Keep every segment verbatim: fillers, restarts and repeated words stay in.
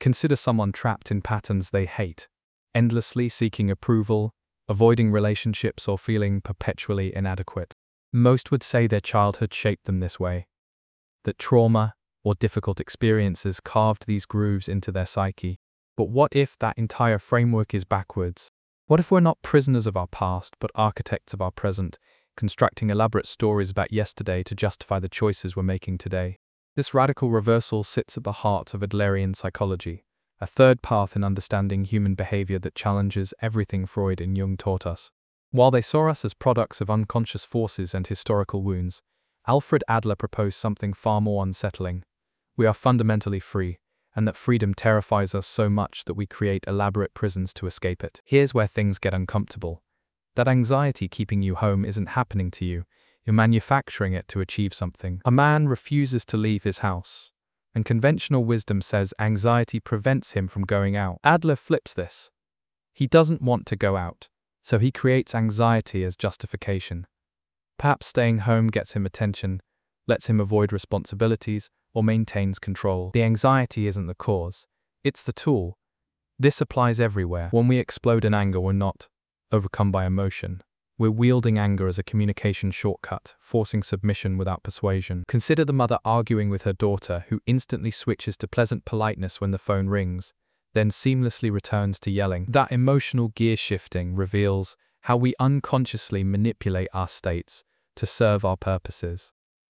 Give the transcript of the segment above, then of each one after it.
Consider someone trapped in patterns they hate, endlessly seeking approval, avoiding relationships, or feeling perpetually inadequate. Most would say their childhood shaped them this way, that trauma or difficult experiences carved these grooves into their psyche. But what if that entire framework is backwards? What if we're not prisoners of our past, but architects of our present, constructing elaborate stories about yesterday to justify the choices we're making today? This radical reversal sits at the heart of Adlerian psychology, a third path in understanding human behavior that challenges everything Freud and Jung taught us. While they saw us as products of unconscious forces and historical wounds, Alfred Adler proposed something far more unsettling. We are fundamentally free, and that freedom terrifies us so much that we create elaborate prisons to escape it. Here's where things get uncomfortable. That anxiety keeping you home isn't happening to you. You're manufacturing it to achieve something. A man refuses to leave his house, and conventional wisdom says anxiety prevents him from going out. Adler flips this. He doesn't want to go out, so he creates anxiety as justification. Perhaps staying home gets him attention, lets him avoid responsibilities, or maintains control. The anxiety isn't the cause, it's the tool. This applies everywhere. When we explode in anger, we're not overcome by emotion. We're wielding anger as a communication shortcut, forcing submission without persuasion. Consider the mother arguing with her daughter, who instantly switches to pleasant politeness when the phone rings, then seamlessly returns to yelling. That emotional gear shifting reveals how we unconsciously manipulate our states to serve our purposes.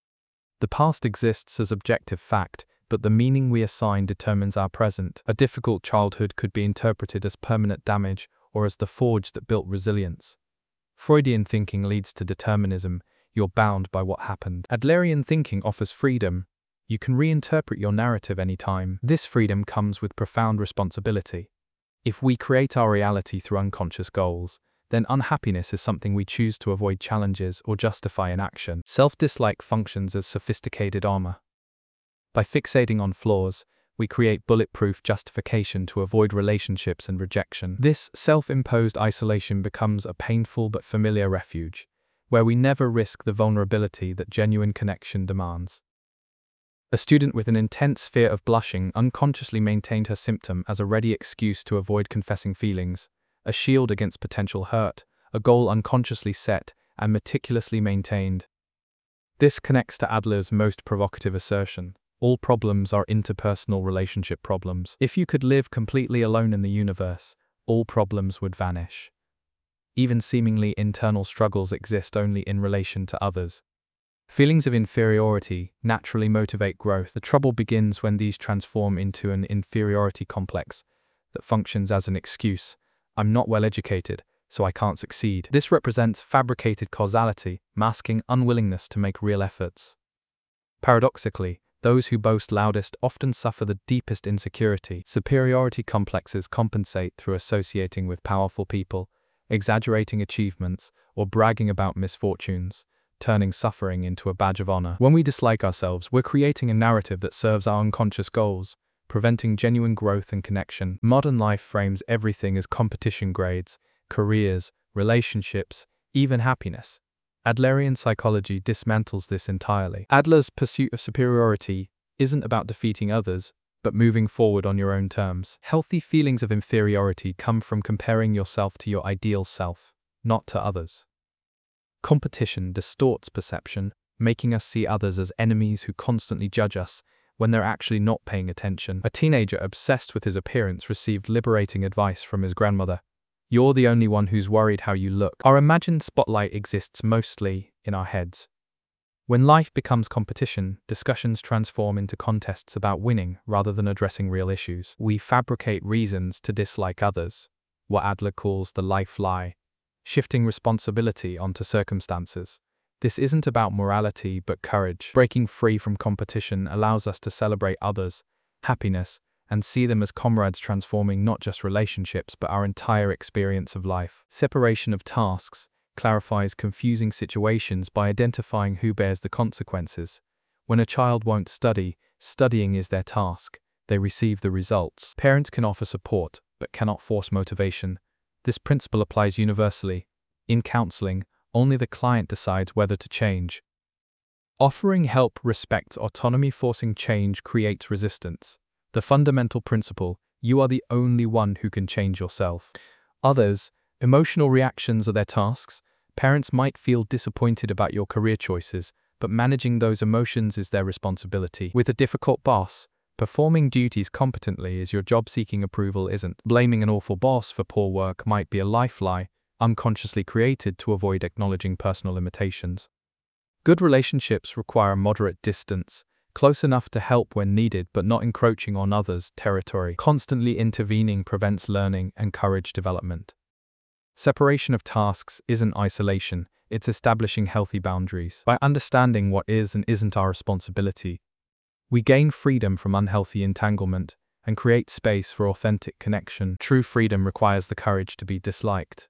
The past exists as objective fact, but the meaning we assign determines our present. A difficult childhood could be interpreted as permanent damage or as the forge that built resilience. Freudian thinking leads to determinism. You're bound by what happened. Adlerian thinking offers freedom. You can reinterpret your narrative anytime. This freedom comes with profound responsibility. If we create our reality through unconscious goals, then unhappiness is something we choose to avoid challenges or justify in action. Self-dislike functions as sophisticated armor. By fixating on flaws, we create bulletproof justification to avoid relationships and rejection. This self-imposed isolation becomes a painful but familiar refuge, where we never risk the vulnerability that genuine connection demands. A student with an intense fear of blushing unconsciously maintained her symptom as a ready excuse to avoid confessing feelings, a shield against potential hurt, a goal unconsciously set and meticulously maintained. This connects to Adler's most provocative assertion: all problems are interpersonal relationship problems. If you could live completely alone in the universe, all problems would vanish. Even seemingly internal struggles exist only in relation to others. Feelings of inferiority naturally motivate growth. The trouble begins when these transform into an inferiority complex that functions as an excuse. I'm not well educated, so I can't succeed. This represents fabricated causality, masking unwillingness to make real efforts. Paradoxically, those who boast loudest often suffer the deepest insecurity. Superiority complexes compensate through associating with powerful people, exaggerating achievements, or bragging about misfortunes, turning suffering into a badge of honor. When we dislike ourselves, we're creating a narrative that serves our unconscious goals, preventing genuine growth and connection. Modern life frames everything as competition grades, careers, relationships, even happiness. Adlerian psychology dismantles this entirely. Adler's pursuit of superiority isn't about defeating others, but moving forward on your own terms. Healthy feelings of inferiority come from comparing yourself to your ideal self, not to others. Competition distorts perception, making us see others as enemies who constantly judge us when they're actually not paying attention. A teenager obsessed with his appearance received liberating advice from his grandmother: "You're the only one who's worried how you look." Our imagined spotlight exists mostly in our heads. When life becomes competition, discussions transform into contests about winning rather than addressing real issues. We fabricate reasons to dislike others, what Adler calls the life lie, shifting responsibility onto circumstances. This isn't about morality but courage. Breaking free from competition allows us to celebrate others' happiness and see them as comrades, transforming not just relationships but our entire experience of life. Separation of tasks clarifies confusing situations by identifying who bears the consequences. When a child won't study, studying is their task. They receive the results. Parents can offer support but cannot force motivation. This principle applies universally. In counseling, only the client decides whether to change. Offering help respects autonomy. Forcing change creates resistance. The fundamental principle You are the only one who can change yourself. Others, emotional reactions are their tasks. Parents might feel disappointed about your career choices, but managing those emotions is their responsibility. With a difficult boss, performing duties competently is your job. Seeking approval isn't. Blaming an awful boss for poor work might be a life lie, unconsciously created to avoid acknowledging personal limitations. Good relationships require a moderate distance, close enough to help when needed but not encroaching on others' territory. Constantly intervening prevents learning and courage development. Separation of tasks isn't isolation, it's establishing healthy boundaries. By understanding what is and isn't our responsibility, we gain freedom from unhealthy entanglement and create space for authentic connection. True freedom requires the courage to be disliked.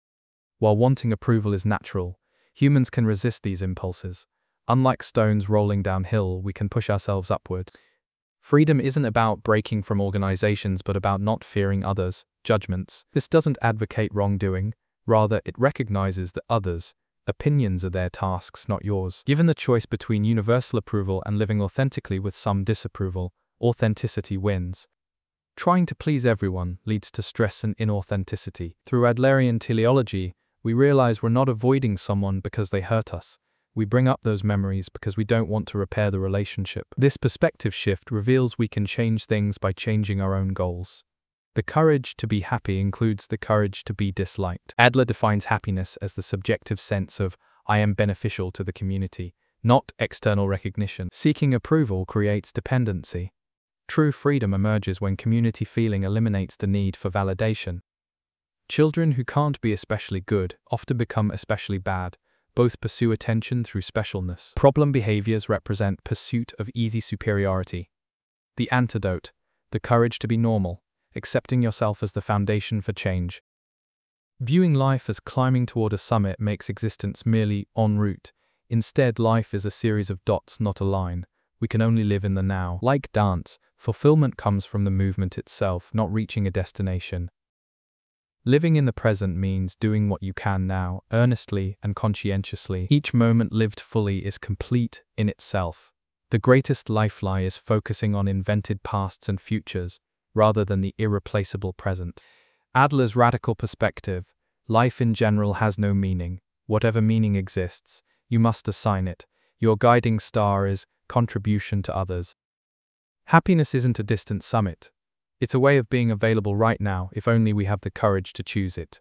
While wanting approval is natural, humans can resist these impulses. Unlike stones rolling downhill, we can push ourselves upward. Freedom isn't about breaking from organizations but about not fearing others' judgments. This doesn't advocate wrongdoing, rather it recognizes that others' opinions are their tasks, not yours. Given the choice between universal approval and living authentically with some disapproval, authenticity wins. Trying to please everyone leads to stress and inauthenticity. Through Adlerian teleology, we realize we're not avoiding someone because they hurt us. We bring up those memories because we don't want to repair the relationship. This perspective shift reveals we can change things by changing our own goals. The courage to be happy includes the courage to be disliked. Adler defines happiness as the subjective sense of, I am beneficial to the community, not external recognition. Seeking approval creates dependency. True freedom emerges when community feeling eliminates the need for validation. Children who can't be especially good often become especially bad. Both pursue attention through specialness. Problem behaviors represent pursuit of easy superiority. The antidote, the courage to be normal, accepting yourself as the foundation for change. Viewing life as climbing toward a summit makes existence merely en route. Instead, life is a series of dots, not a line. We can only live in the now. Like dance, fulfillment comes from the movement itself, not reaching a destination. Living in the present means doing what you can now, earnestly and conscientiously. Each moment lived fully is complete in itself. The greatest life lie is focusing on invented pasts and futures, rather than the irreplaceable present. Adler's radical perspective, life in general has no meaning. Whatever meaning exists, you must assign it. Your guiding star is contribution to others. Happiness isn't a distant summit. It's a way of being available right now, if only we have the courage to choose it.